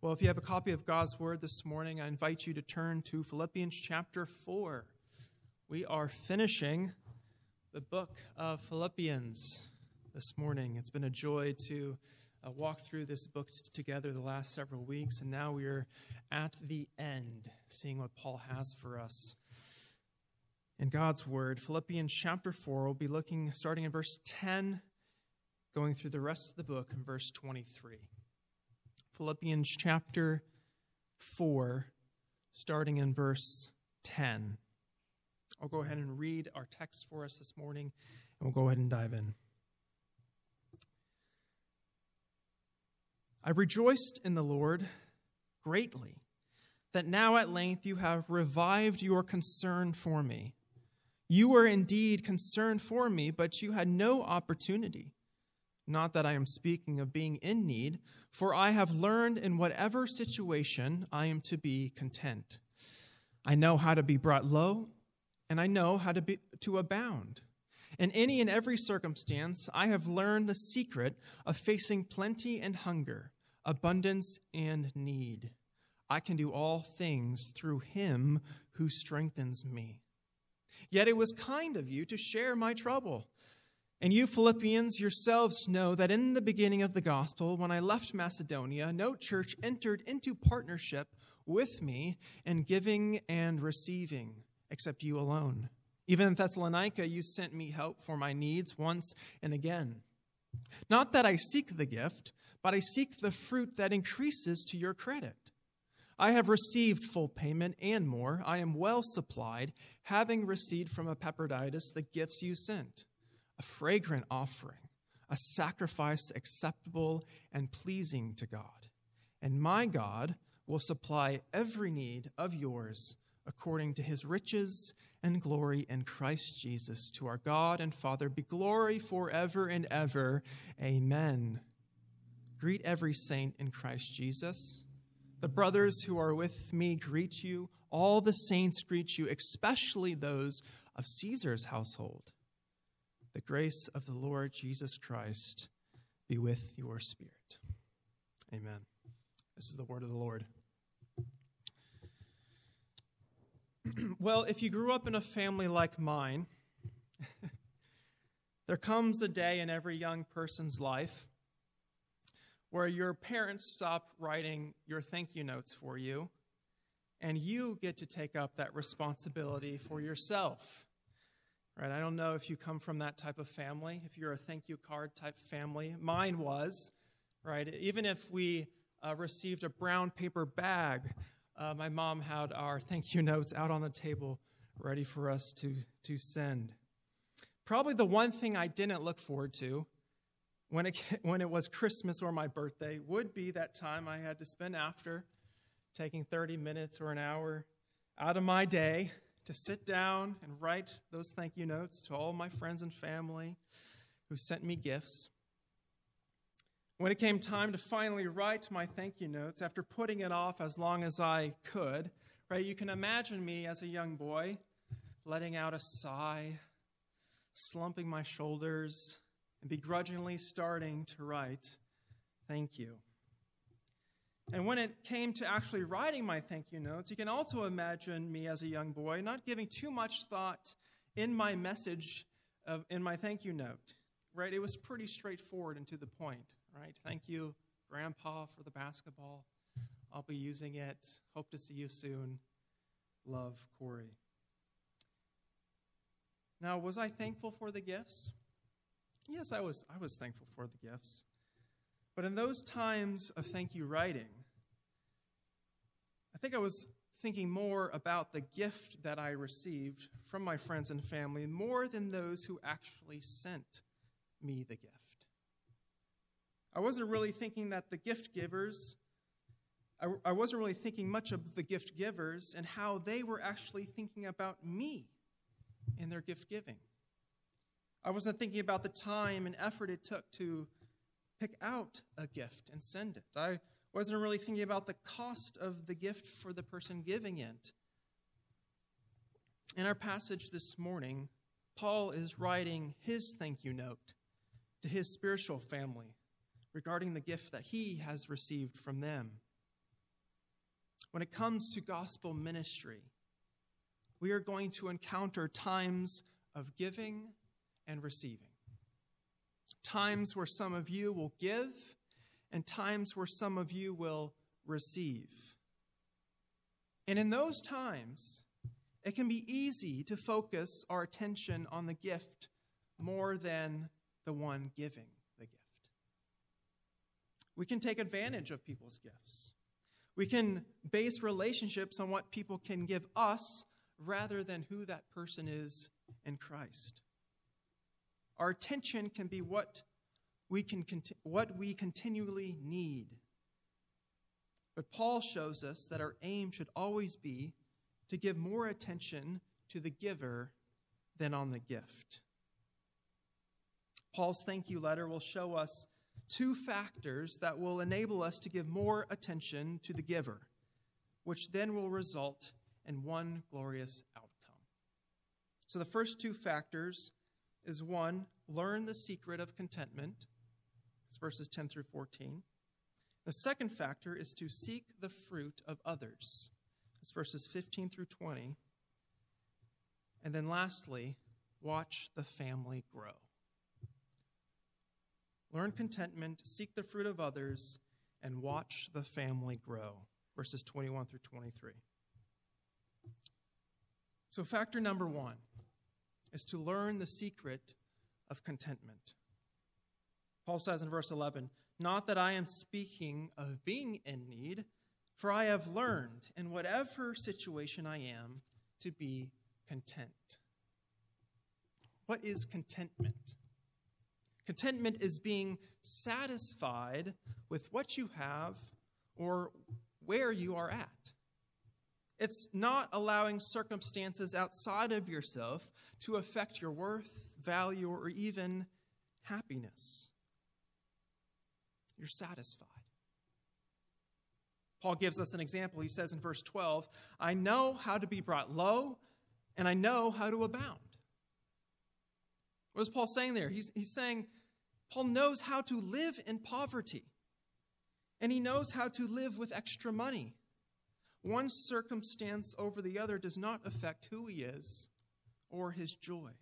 Well, if you have a copy of God's Word this morning, I invite you to turn to Philippians chapter 4. We are finishing the book of Philippians this morning. It's been a joy to walk through this book together the last several weeks, and now we are at the end, seeing what Paul has for us in God's Word. Philippians chapter 4, we'll be looking, starting in verse 10, going through the rest of the book in verse 23. Philippians chapter 4, starting in verse 10. I'll go ahead and read our text for us this morning, and we'll go ahead and dive in. I rejoiced in the Lord greatly that now at length you have revived your concern for me. You were indeed concerned for me, but you had no opportunity. Not that I am speaking of being in need, for I have learned in whatever situation I am to be content. I know how to be brought low, and I know how to abound. In any and every circumstance, I have learned the secret of facing plenty and hunger, abundance and need. I can do all things through him who strengthens me. Yet it was kind of you to share my trouble. And you Philippians yourselves know that in the beginning of the gospel, when I left Macedonia, no church entered into partnership with me in giving and receiving, except you alone. Even in Thessalonica, you sent me help for my needs once and again. Not that I seek the gift, but I seek the fruit that increases to your credit. I have received full payment and more. I am well supplied, having received from Epaphroditus the gifts you sent. A fragrant offering, a sacrifice acceptable and pleasing to God. And my God will supply every need of yours according to his riches and glory in Christ Jesus. To our God and Father be glory forever and ever. Amen. Greet every saint in Christ Jesus. The brothers who are with me greet you. All the saints greet you, especially those of Caesar's household. The grace of the Lord Jesus Christ be with your spirit. Amen. This is the word of the Lord. Well, if you grew up in a family like mine, there comes a day in every young person's life where your parents stop writing your thank you notes for you, and you get to take up that responsibility for yourself. Right, I don't know if you come from that type of family, if you're a thank you card type family. Mine was, right? Even if we received a brown paper bag, my mom had our thank you notes out on the table ready for us to send. Probably the one thing I didn't look forward to when it was Christmas or my birthday would be that time I had to spend after taking 30 minutes or an hour out of my day to sit down and write those thank you notes to all my friends and family who sent me gifts. When it came time to finally write my thank you notes, after putting it off as long as I could, right, you can imagine me as a young boy letting out a sigh, slumping my shoulders, and begrudgingly starting to write thank you. And when it came to actually writing my thank you notes, you can also imagine me as a young boy not giving too much thought in my message in my thank you note, right? It was pretty straightforward and to the point, right? Thank you, Grandpa, for the basketball. I'll be using it. Hope to see you soon. Love, Corey. Now, was I thankful for the gifts? Yes, I was thankful for the gifts. But in those times of thank you writing, I think I was thinking more about the gift that I received from my friends and family more than those who actually sent me the gift. I wasn't really thinking that the gift givers, I wasn't really thinking much of the gift givers and how they were actually thinking about me in their gift giving. I wasn't thinking about the time and effort it took to pick out a gift and send it. I wasn't really thinking about the cost of the gift for the person giving it. In our passage this morning, Paul is writing his thank you note to his spiritual family regarding the gift that he has received from them. when it comes to gospel ministry, we are going to encounter times of giving and receiving. Times where some of you will give, and times where some of you will receive. And in those times, it can be easy to focus our attention on the gift more than the one giving the gift. We can take advantage of people's gifts. We can base relationships on what people can give us rather than who that person is in Christ. Our attention can be what we continually need. But Paul shows us that our aim should always be to give more attention to the giver than on the gift. Paul's thank you letter will show us two factors that will enable us to give more attention to the giver, which then will result in one glorious outcome. So the first two factors is one, learn the secret of contentment. It's verses 10 through 14. The second factor is to seek the fruit of others. It's verses 15 through 20. And then lastly, watch the family grow. Learn contentment, seek the fruit of others, and watch the family grow. Verses 21 through 23. So factor number one is to learn the secret of contentment. Paul says in verse 11, "Not that I am speaking of being in need, for I have learned in whatever situation I am to be content." What is contentment? Contentment is being satisfied with what you have or where you are at. It's not allowing circumstances outside of yourself to affect your worth, value, or even happiness. You're satisfied. Paul gives us an example. He says in verse 12, "I know how to be brought low, and I know how to abound." What is Paul saying there? He's saying Paul knows how to live in poverty, and he knows how to live with extra money. One circumstance over the other does not affect who he is or his joy.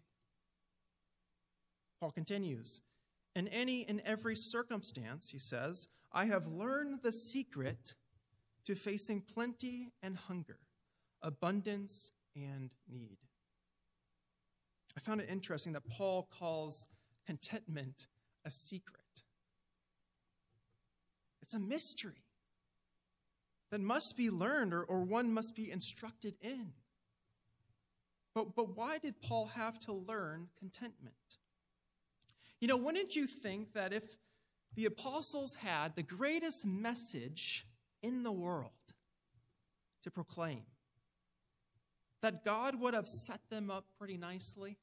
Paul continues, "In any and every circumstance," he says, "I have learned the secret to facing plenty and hunger, abundance and need." I found it interesting that Paul calls contentment a secret. It's a mystery that must be learned or one must be instructed in. But why did Paul have to learn contentment? You know, wouldn't you think that if the apostles had the greatest message in the world to proclaim, that God would have set them up pretty nicely?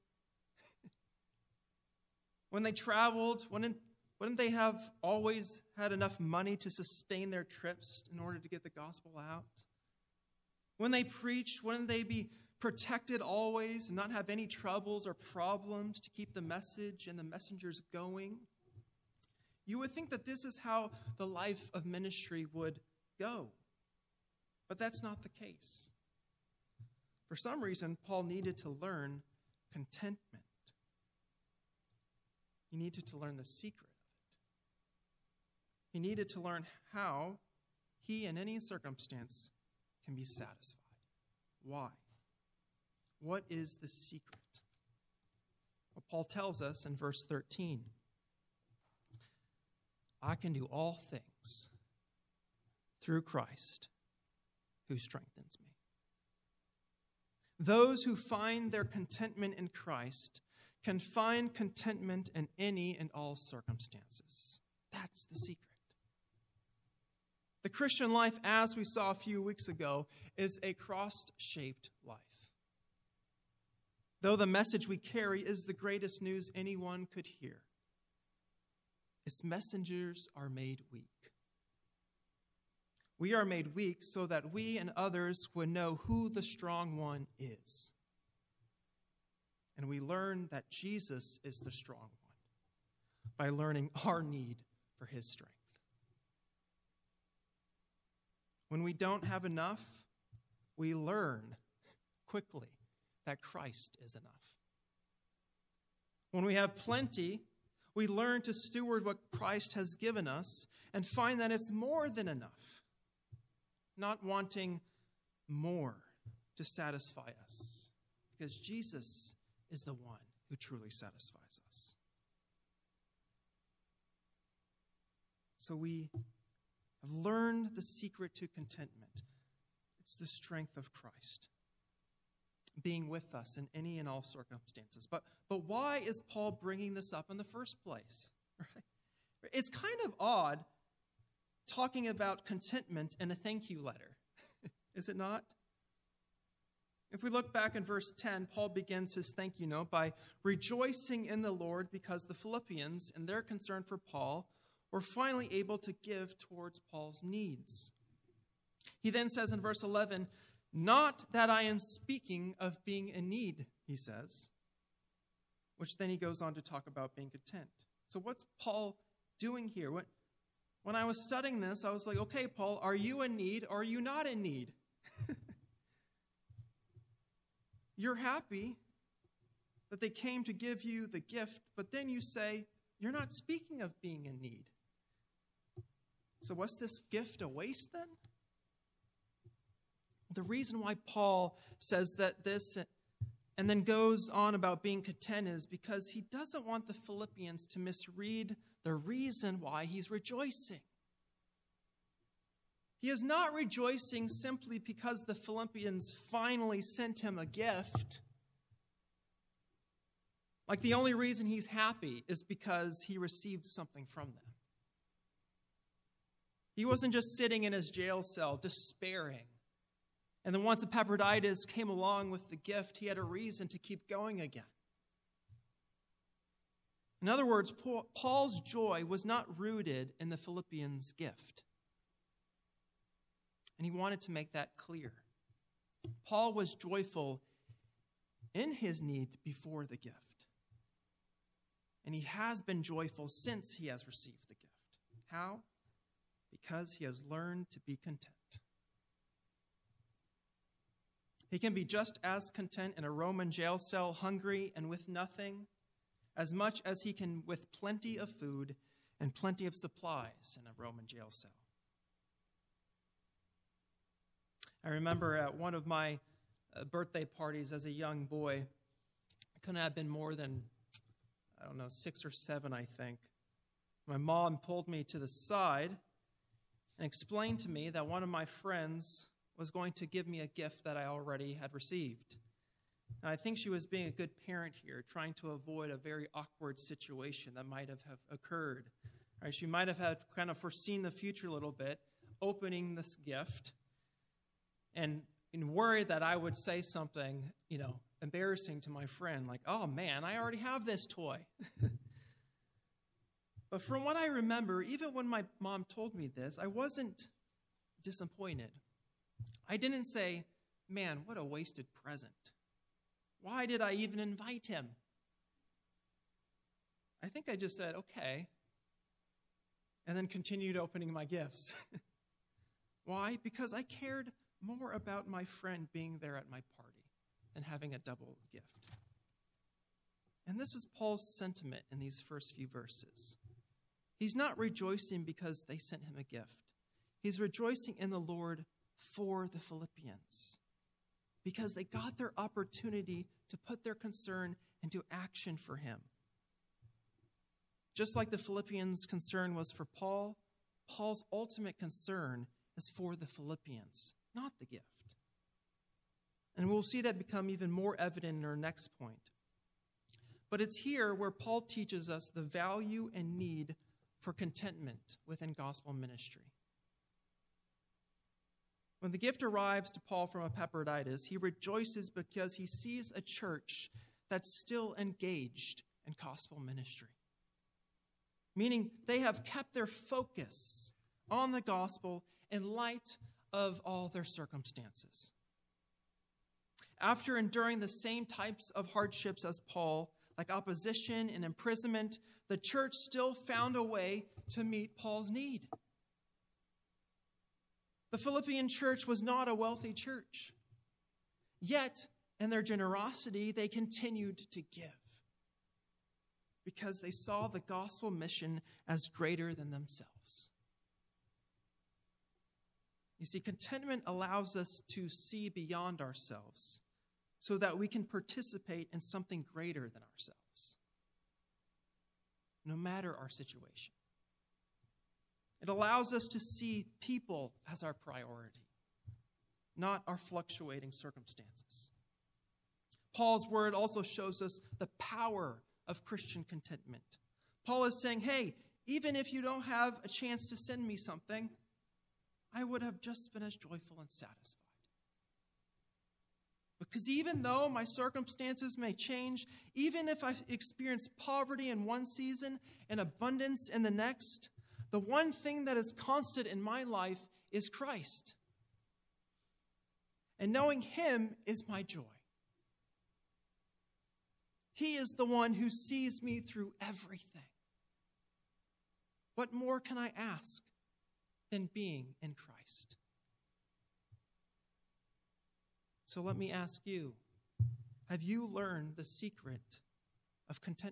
When they traveled, wouldn't they have always had enough money to sustain their trips in order to get the gospel out? When they preached, wouldn't they be protected always and not have any troubles or problems to keep the message and the messengers going? You would think that this is how the life of ministry would go. But that's not the case. For some reason, Paul needed to learn contentment. He needed to learn the secret of it. He needed to learn how he, in any circumstance, can be satisfied. Why? What is the secret? Well, Paul tells us in verse 13, "I can do all things through Christ who strengthens me." Those who find their contentment in Christ can find contentment in any and all circumstances. That's the secret. The Christian life, as we saw a few weeks ago, is a cross-shaped life. Though the message we carry is the greatest news anyone could hear, its messengers are made weak. We are made weak so that we and others would know who the strong one is. And we learn that Jesus is the strong one by learning our need for his strength. When we don't have enough, we learn quickly that Christ is enough. When we have plenty, we learn to steward what Christ has given us and find that it's more than enough, not wanting more to satisfy us, because Jesus is the one who truly satisfies us. So we have learned the secret to contentment. It's the strength of Christ being with us in any and all circumstances. But why is Paul bringing this up in the first place? Right? It's kind of odd talking about contentment in a thank you letter, is it not? If we look back in verse 10, Paul begins his thank you note by rejoicing in the Lord because the Philippians, in their concern for Paul, were finally able to give towards Paul's needs. He then says in verse 11, not that I am speaking of being in need, he says, which then he goes on to talk about being content. So what's Paul doing here? When I was studying this, I was like, okay, Paul, are you in need or are you not in need? You're happy that they came to give you the gift, but then you say, you're not speaking of being in need. So what's this gift a waste then? The reason why Paul says that this and then goes on about being content is because he doesn't want the Philippians to misread the reason why he's rejoicing. He is not rejoicing simply because the Philippians finally sent him a gift. Like the only reason he's happy is because he received something from them. He wasn't just sitting in his jail cell despairing. And then once Epaphroditus came along with the gift, he had a reason to keep going again. In other words, Paul's joy was not rooted in the Philippians' gift. And he wanted to make that clear. Paul was joyful in his need before the gift. And he has been joyful since he has received the gift. How? Because he has learned to be content. He can be just as content in a Roman jail cell, hungry and with nothing, as much as he can with plenty of food and plenty of supplies in a Roman jail cell. I remember at one of my birthday parties as a young boy, I couldn't have been more than, 6 or 7, I think. My mom pulled me to the side and explained to me that one of my friends was going to give me a gift that I already had received. And I think she was being a good parent here, trying to avoid a very awkward situation that might have occurred. Right? She might have had kind of foreseen the future a little bit, opening this gift, and worried that I would say something, embarrassing to my friend, like, oh man, I already have this toy. But from what I remember, even when my mom told me this, I wasn't disappointed. I didn't say, man, what a wasted present. Why did I even invite him? I think I just said, okay, and then continued opening my gifts. Why? Because I cared more about my friend being there at my party than having a double gift. And this is Paul's sentiment in these first few verses. He's not rejoicing because they sent him a gift. He's rejoicing in the Lord for the Philippians because they got their opportunity to put their concern into action for him. Just like the Philippians' concern was for Paul, Paul's ultimate concern is for the Philippians, not the gift. And we'll see that become even more evident in our next point. But it's here where Paul teaches us the value and need for contentment within gospel ministry. When the gift arrives to Paul from Epaphroditus, he rejoices because he sees a church that's still engaged in gospel ministry. Meaning they have kept their focus on the gospel in light of all their circumstances. After enduring the same types of hardships as Paul, like opposition and imprisonment, the church still found a way to meet Paul's need. The Philippian church was not a wealthy church. Yet, in their generosity, they continued to give because they saw the gospel mission as greater than themselves. You see, contentment allows us to see beyond ourselves so that we can participate in something greater than ourselves, no matter our situation. It allows us to see people as our priority, not our fluctuating circumstances. Paul's word also shows us the power of Christian contentment. Paul is saying, hey, even if you don't have a chance to send me something, I would have just been as joyful and satisfied. Because even though my circumstances may change, even if I experience poverty in one season and abundance in the next, the one thing that is constant in my life is Christ. And knowing him is my joy. He is the one who sees me through everything. What more can I ask than being in Christ? So let me ask you, have you learned the secret of contentment?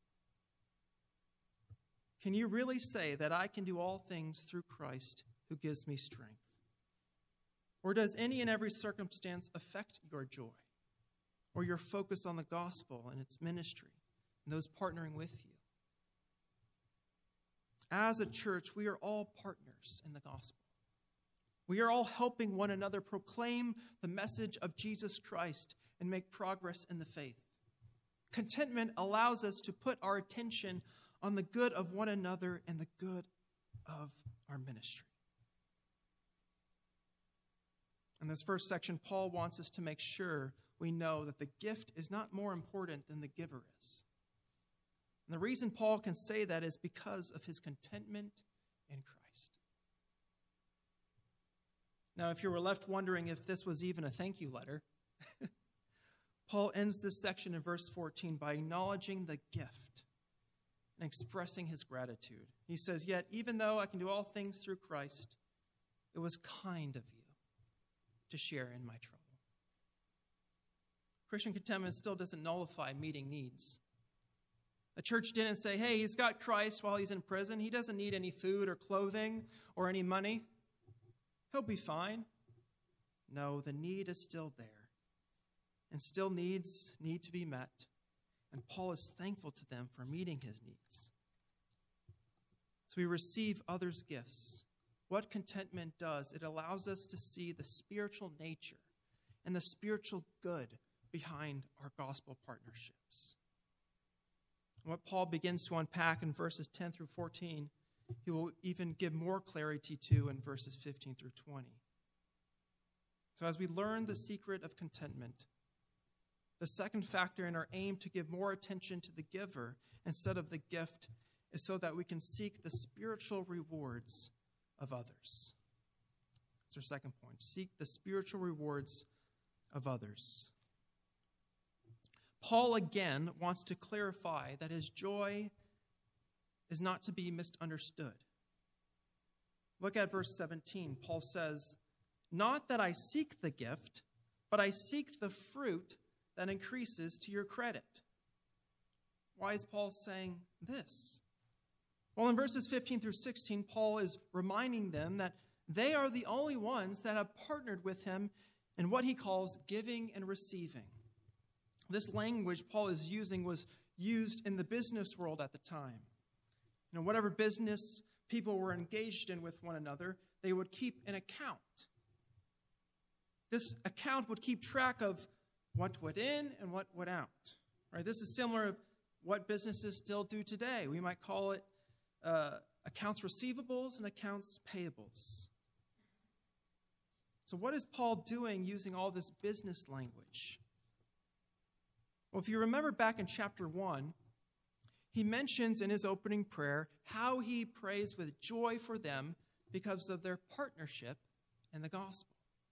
Can you really say that I can do all things through Christ who gives me strength? Or does any and every circumstance affect your joy or your focus on the gospel and its ministry and those partnering with you? As a church, we are all partners in the gospel. We are all helping one another proclaim the message of Jesus Christ and make progress in the faith. Contentment allows us to put our attention on the good of one another and the good of our ministry. In this first section, Paul wants us to make sure we know that the gift is not more important than the giver is. And the reason Paul can say that is because of his contentment in Christ. Now, if you were left wondering if this was even a thank you letter, Paul ends this section in verse 14 by acknowledging the gift and expressing his gratitude. He says, yet even though I can do all things through Christ, it was kind of you to share in my trouble. Christian contentment still doesn't nullify meeting needs. The church didn't say, hey, he's got Christ while he's in prison. He doesn't need any food or clothing or any money. He'll be fine. No, the need is still there. And still needs need to be met. And Paul is thankful to them for meeting his needs. So we receive others' gifts. What contentment does, it allows us to see the spiritual nature and the spiritual good behind our gospel partnerships. And what Paul begins to unpack in verses 10 through 14, he will even give more clarity to in verses 15 through 20. So as we learn the secret of contentment, the second factor in our aim to give more attention to the giver instead of the gift is so that we can seek the spiritual rewards of others. That's our second point. Seek the spiritual rewards of others. Paul again wants to clarify that his joy is not to be misunderstood. Look at verse 17. Paul says, not that I seek the gift, but I seek the fruit that increases to your credit. Why is Paul saying this? Well, in verses 15 through 16, Paul is reminding them that they are the only ones that have partnered with him in what he calls giving and receiving. This language Paul is using was used in the business world at the time. You know, whatever business people were engaged in with one another, they would keep an account. This account would keep track of what went in and what went out. Right? This is similar to what businesses still do today. We might call it accounts receivables and accounts payables. So what is Paul doing using all this business language? Well, if you remember back in chapter 1, he mentions in his opening prayer how he prays with joy for them because of their partnership in the gospel.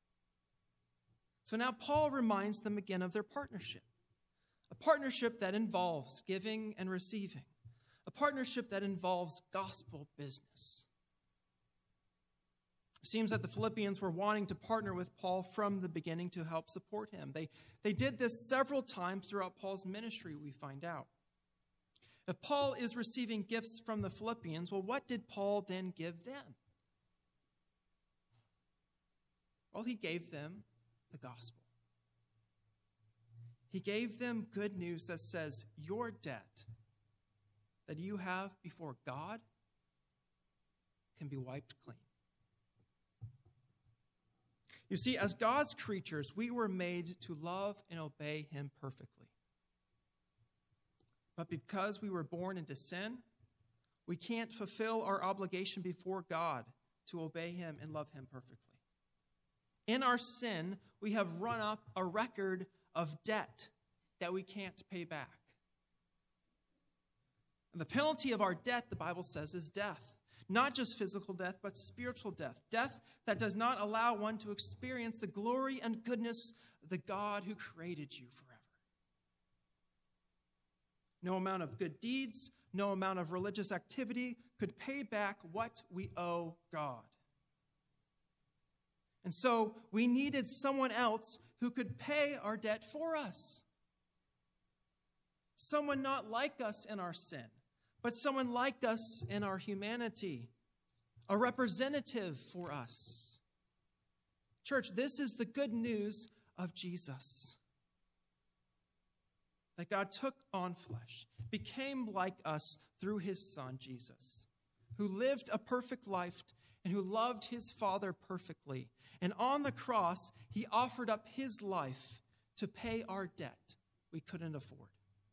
So now Paul reminds them again of their partnership, a partnership that involves giving and receiving, a partnership that involves gospel business. It seems that the Philippians were wanting to partner with Paul from the beginning to help support him. They did this several times throughout Paul's ministry, we find out. If Paul is receiving gifts from the Philippians, well, what did Paul then give them? Well, he gave them the gospel. He gave them good news that says your debt that you have before God can be wiped clean. You see, as God's creatures, we were made to love and obey him perfectly. But because we were born into sin, we can't fulfill our obligation before God to obey him and love him perfectly. In our sin, we have run up a record of debt that we can't pay back. And the penalty of our debt, the Bible says, is death. Not just physical death, but spiritual death. Death that does not allow one to experience the glory and goodness of the God who created you forever. No amount of good deeds, no amount of religious activity could pay back what we owe God. And so we needed someone else who could pay our debt for us. Someone not like us in our sin, but someone like us in our humanity. A representative for us. Church, this is the good news of Jesus. That God took on flesh, became like us through his Son, Jesus, who lived a perfect life and who loved his Father perfectly. And on the cross, he offered up his life to pay our debt we couldn't afford.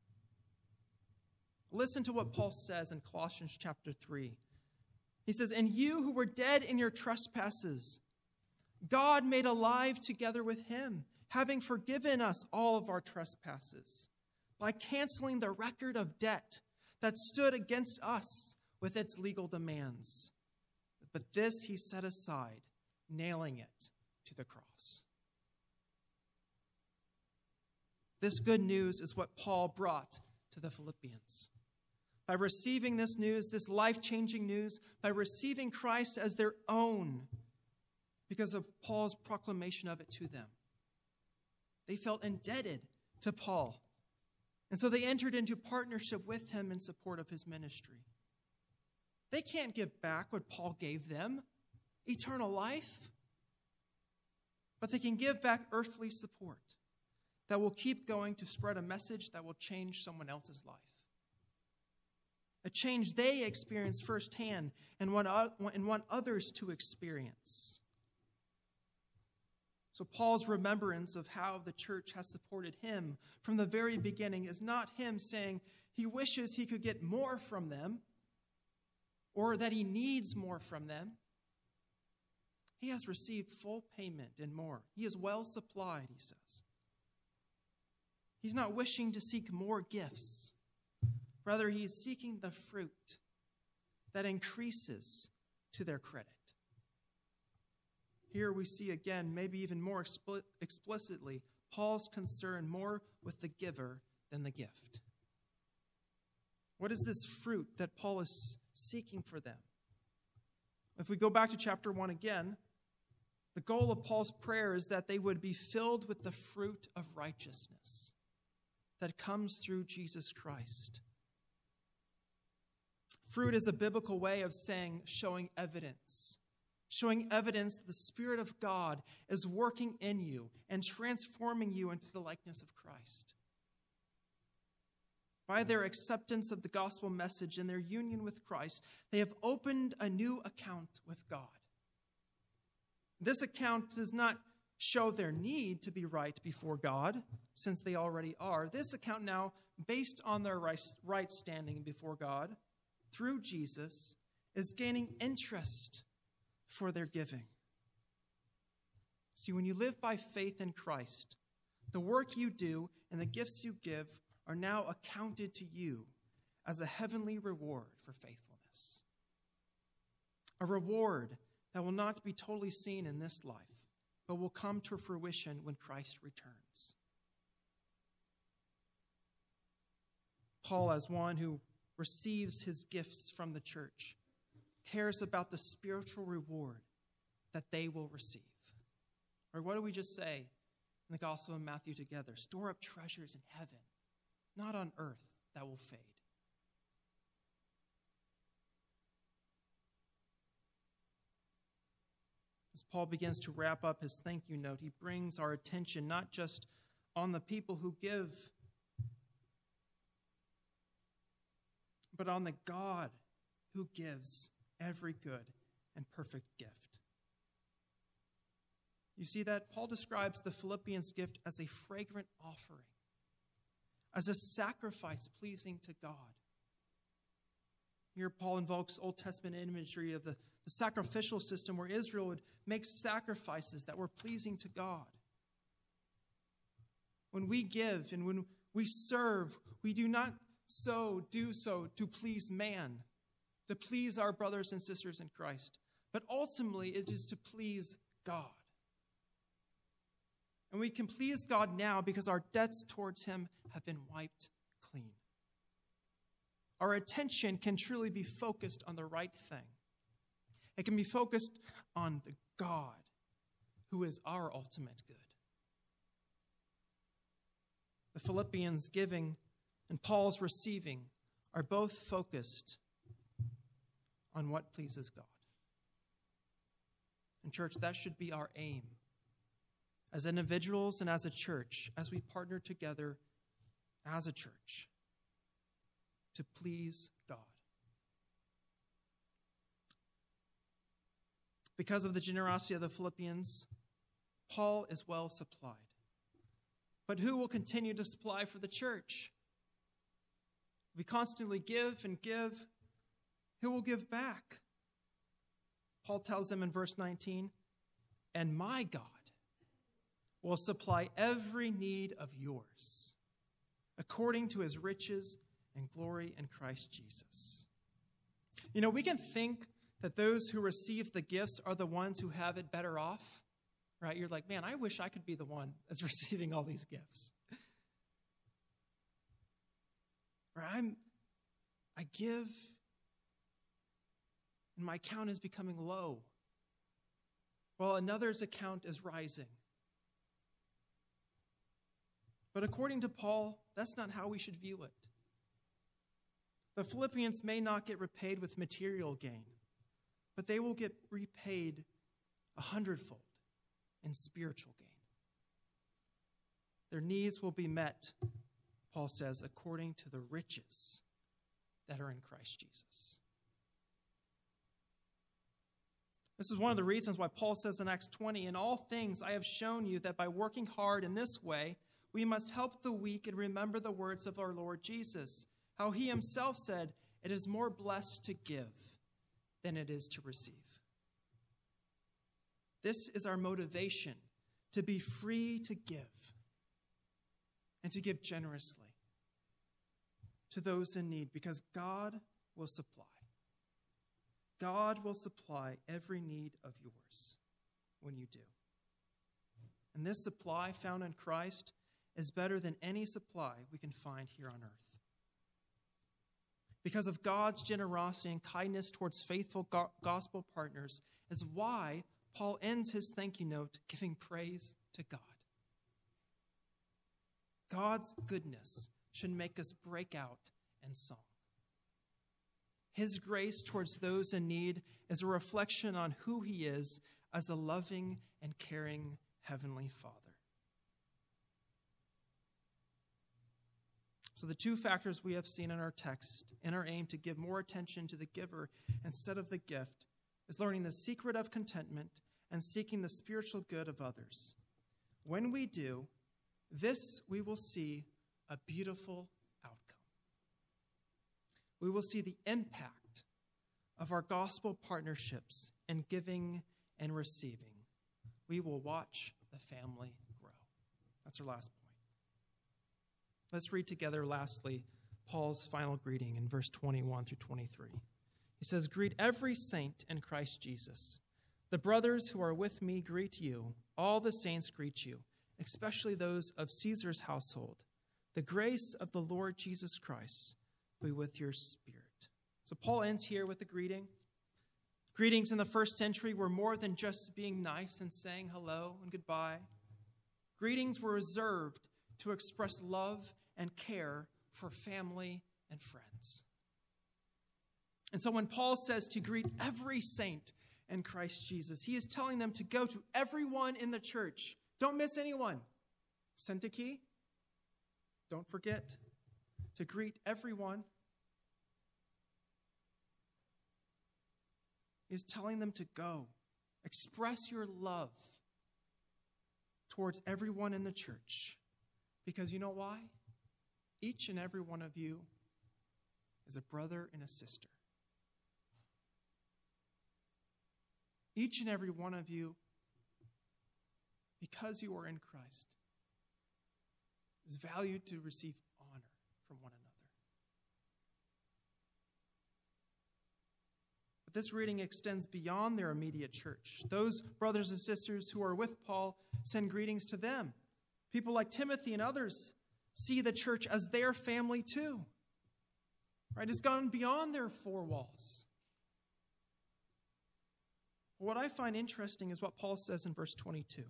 Listen to what Paul says in Colossians chapter 3. He says, "And you who were dead in your trespasses, God made alive together with him, having forgiven us all of our trespasses, by canceling the record of debt that stood against us with its legal demands. But this he set aside, nailing it to the cross." This good news is what Paul brought to the Philippians. By receiving this news, this life-changing news, by receiving Christ as their own, because of Paul's proclamation of it to them, they felt indebted to Paul. And so they entered into partnership with him in support of his ministry. They can't give back what Paul gave them, eternal life. But they can give back earthly support that will keep going to spread a message that will change someone else's life. A change they experience firsthand and want others to experience. So Paul's remembrance of how the church has supported him from the very beginning is not him saying he wishes he could get more from them or that he needs more from them. He has received full payment and more. He is well supplied, he says. He's not wishing to seek more gifts. Rather, he's seeking the fruit that increases to their credit. Here we see again, maybe even more explicitly, Paul's concern more with the giver than the gift. What is this fruit that Paul is seeking for them? If we go back to chapter 1 again, the goal of Paul's prayer is that they would be filled with the fruit of righteousness that comes through Jesus Christ. Fruit is a biblical way of saying showing evidence that the Spirit of God is working in you and transforming you into the likeness of Christ. By their acceptance of the gospel message and their union with Christ, they have opened a new account with God. This account does not show their need to be right before God, since they already are. This account now, based on their right standing before God, through Jesus, is gaining interest for their giving. See, when you live by faith in Christ, the work you do and the gifts you give are now accounted to you as a heavenly reward for faithfulness. A reward that will not be totally seen in this life, but will come to fruition when Christ returns. Paul, as one who receives his gifts from the church, cares about the spiritual reward that they will receive. Or what do we just say in the Gospel of Matthew together? Store up treasures in heaven, not on earth that will fade. As Paul begins to wrap up his thank you note, he brings our attention not just on the people who give, but on the God who gives every good and perfect gift. You see that? Paul describes the Philippians' gift as a fragrant offering, as a sacrifice pleasing to God. Here Paul invokes Old Testament imagery of the sacrificial system where Israel would make sacrifices that were pleasing to God. When we give and when we serve, we do not do so to please man, to please our brothers and sisters in Christ, but ultimately it is to please God. And we can please God now because our debts towards him have been wiped clean. Our attention can truly be focused on the right thing. It can be focused on the God who is our ultimate good. The Philippians' giving and Paul's receiving are both focused on what pleases God. And church, that should be our aim as individuals and as a church, as we partner together as a church to please God. Because of the generosity of the Philippians, Paul is well supplied. But who will continue to supply for the church? If we constantly give and give, who will give back? Paul tells them in verse 19, "And my God will supply every need of yours, according to his riches and glory in Christ Jesus." You know, we can think that those who receive the gifts are the ones who have it better off, right? You're like, man, I wish I could be the one that's receiving all these gifts. Or I give, and my account is becoming low, while another's account is rising. But according to Paul, that's not how we should view it. The Philippians may not get repaid with material gain, but they will get repaid 100-fold in spiritual gain. Their needs will be met, Paul says, according to the riches that are in Christ Jesus. This is one of the reasons why Paul says in Acts 20, "In all things I have shown you that by working hard in this way, we must help the weak and remember the words of our Lord Jesus, how he himself said, 'It is more blessed to give than it is to receive.'" This is our motivation, to be free to give and to give generously to those in need, because God will supply. God will supply every need of yours when you do. And this supply found in Christ is better than any supply we can find here on earth. Because of God's generosity and kindness towards faithful gospel partners is why Paul ends his thank you note giving praise to God. God's goodness should make us break out in song. His grace towards those in need is a reflection on who he is as a loving and caring Heavenly Father. So the two factors we have seen in our text in our aim to give more attention to the giver instead of the gift is learning the secret of contentment and seeking the spiritual good of others. When we do this, we will see a beautiful outcome. We will see the impact of our gospel partnerships in giving and receiving. We will watch the family grow. That's our last point. Let's read together, lastly, Paul's final greeting in verse 21 through 23. He says, "Greet every saint in Christ Jesus. The brothers who are with me greet you. All the saints greet you, especially those of Caesar's household. The grace of the Lord Jesus Christ be with your spirit." So Paul ends here with a greeting. Greetings in the first century were more than just being nice and saying hello and goodbye. Greetings were reserved to express love and care for family and friends. And so when Paul says to greet every saint in Christ Jesus, he is telling them to go to everyone in the church. Don't miss anyone. Syntyche, don't forget to greet everyone. He is telling them to go. Express your love towards everyone in the church. Because you know why? Each and every one of you is a brother and a sister. Each and every one of you, because you are in Christ, is valued to receive honor from one another. But this reading extends beyond their immediate church. Those brothers and sisters who are with Paul send greetings to them. People like Timothy and others see the church as their family too. Right? It's gone beyond their four walls. What I find interesting is what Paul says in verse 22.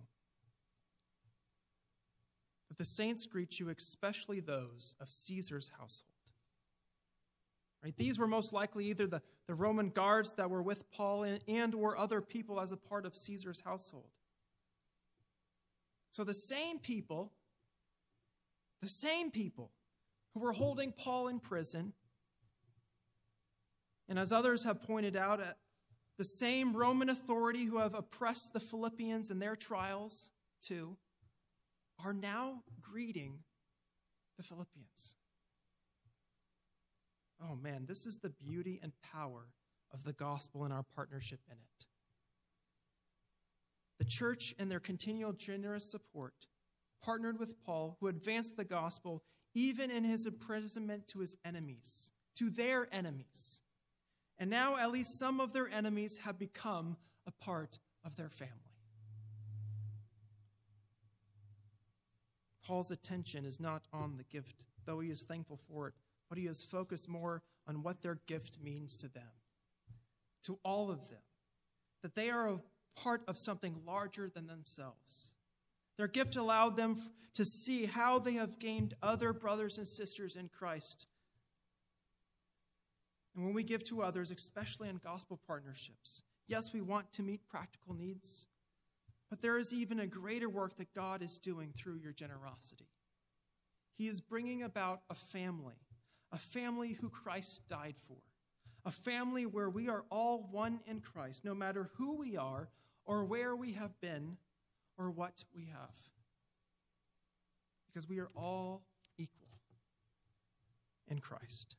That the saints greet you, especially those of Caesar's household. Right? These were most likely either the Roman guards that were with Paul and or other people as a part of Caesar's household. So the same people who were holding Paul in prison, and as others have pointed out, the same Roman authority who have oppressed the Philippians in their trials too, are now greeting the Philippians. Oh man, this is the beauty and power of the gospel and our partnership in it. The church, in their continual generous support, partnered with Paul, who advanced the gospel even in his imprisonment to his enemies, to their enemies. And now at least some of their enemies have become a part of their family. Paul's attention is not on the gift, though he is thankful for it, but he is focused more on what their gift means to them, to all of them, that they are a part of something larger than themselves. Their gift allowed them to see how they have gained other brothers and sisters in Christ. And when we give to others, especially in gospel partnerships, yes, we want to meet practical needs, but there is even a greater work that God is doing through your generosity. He is bringing about a family who Christ died for, a family where we are all one in Christ, no matter who we are or where we have been or what we have, because we are all equal in Christ.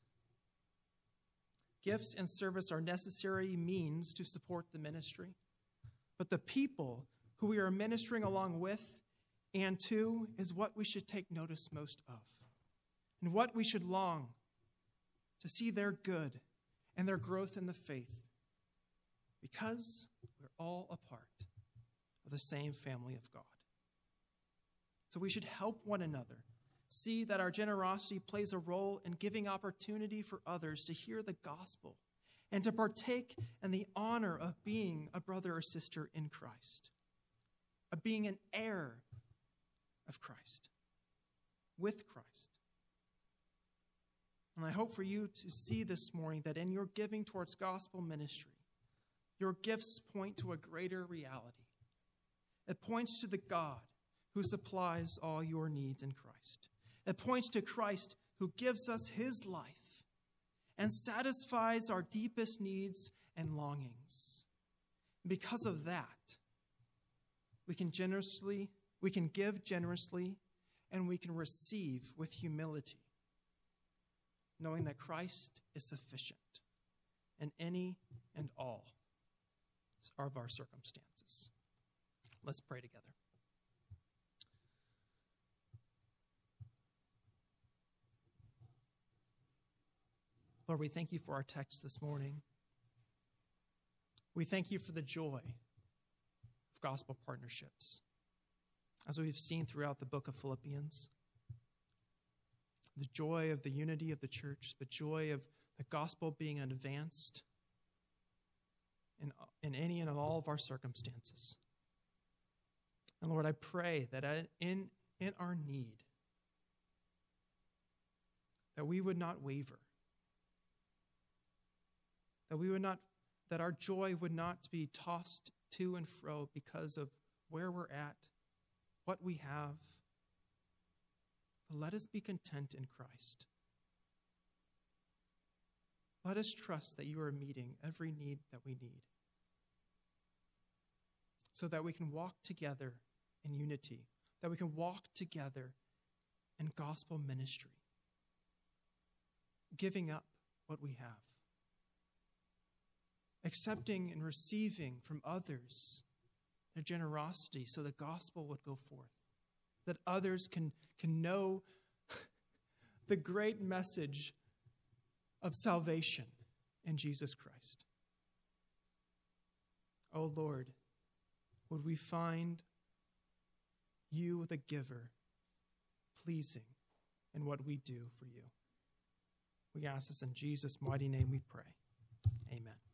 Gifts and service are necessary means to support the ministry, but the people who we are ministering along with and to is what we should take notice most of, and what we should long to see their good and their growth in the faith, because we're all a part of the same family of God. So we should help one another see that our generosity plays a role in giving opportunity for others to hear the gospel and to partake in the honor of being a brother or sister in Christ, of being an heir of Christ, with Christ. And I hope for you to see this morning that in your giving towards gospel ministry, your gifts point to a greater reality. It points to the God who supplies all your needs in Christ. It points to Christ who gives us his life and satisfies our deepest needs and longings. Because of that, we can give generously, and we can receive with humility, knowing that Christ is sufficient in any and all of our circumstances. Let's pray together. Lord, we thank you for our text this morning. We thank you for the joy of gospel partnerships, as we've seen throughout the book of Philippians. The joy of the unity of the church, the joy of the gospel being advanced in any and all of our circumstances. And Lord, I pray that in our need, that we would not waver, that our joy would not be tossed to and fro because of where we're at, what we have. But let us be content in Christ. Let us trust that you are meeting every need that we need, so that we can walk together in unity, that we can walk together in gospel ministry, giving up what we have, accepting and receiving from others their generosity so the gospel would go forth, that others can know the great message of salvation in Jesus Christ. Oh Lord, would we find you, the giver, pleasing in what we do for you? We ask this in Jesus' mighty name we pray. Amen.